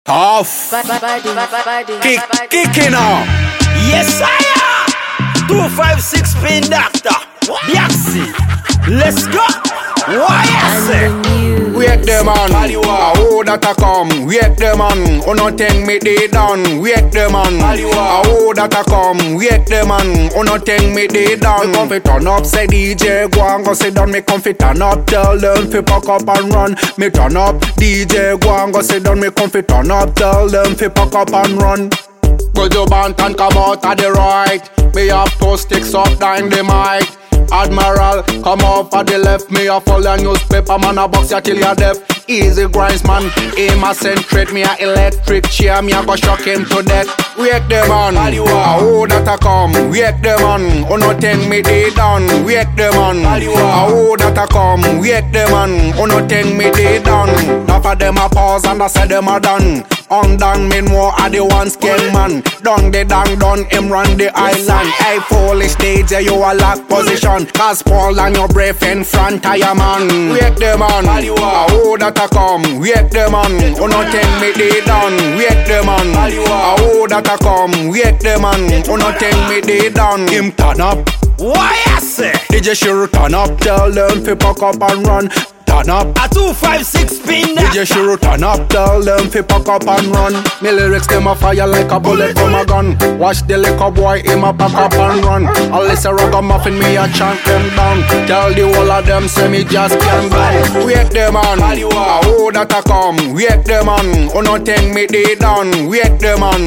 Tough. Kicking up. Yes, sire. 256 Spin Doctor. Biaxi. Let's go. Why I say? Wait them on. Oh, that I come. Wait them on. Oh, no thing me they done. Wait them on. Oh, that I come. Wait them on. Oh, no thing me they done. Me come fi turn up, say DJ go and go sit down. Me come fi turn up, tell them fi pack up and run. Me turn up, DJ go and go sit down. Me come fi turn up, tell them fi pack up and run. Go to band and come out of the right. Me have two sticks up down the mic. Admiral, come off at the left. Me a follow newspaper, man a box ya till you're deaf. Easy grinds, man, aim a centrate. Me a electric chair, me a go shock him to death. Wake them on, oh that I come. Wake them on, oh no thing me they done. Wake them on, oh that I come. Wake them on, oh no thing me they done. Half of them a pause and I say them a done. Undone me more a the one skin man. Done the done, him run the island. Hey foolish stage, you a lock position. Cause Paul and your breath in front of your man. Wake them on, oh that I come. Wake them on, oh no thing me they done. Wake them on, oh that I come. Wake them on, oh no thing me they done. Him turn up. Why I say? DJ sure turn up, tell them fi pack up and run. Turn up. A 256 Spin Doctor. DJ sure turn up, tell them fi pack up and run. Me lyrics them a fire like a bullet from a gun. Watch the liquor boy, him a pack up and run. Unless a ragamuffin, me a chant them down. Tell the whole of them say me just can't go. Wake them on, oh that I come. Wake them on, oh no thing me they done. Wake them on,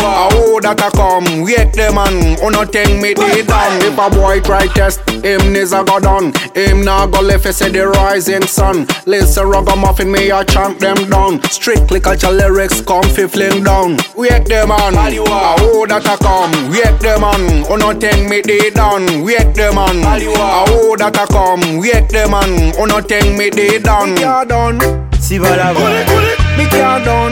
oh that I come. Wake them on, oh no thing me they done. If a boy try test, him needs a go done. Him nah go left, say the rising sun. Listen ragamuffin, me a chant them down. Strictly culture lyrics come fi fling down. Wake them on, oh that I come. Wake them on, oh no thing me they done. Wake them on, oh that I come. Wake them on, oh no thing me they done. Me can't done. See what I want. Me can't done.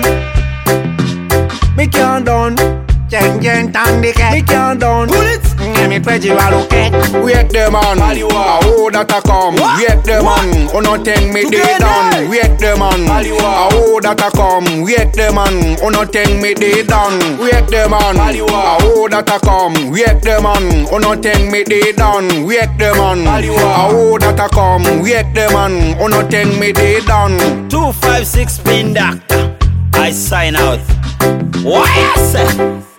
Me can't done. Jeng tang di kek. Me can't done. Me preji walu kek. Wake them on, oh that I come. Wake them on, oh no thing me they done. Wake them on, oh that I come. Wake them on, oh no thing me they done. Wake them on, oh that I come. Wake them on, oh no thing me they done. Wake them on, oh that I come. Wake them on, oh no thing me they done. 256 Spin Doctor. I sign out. Why I say?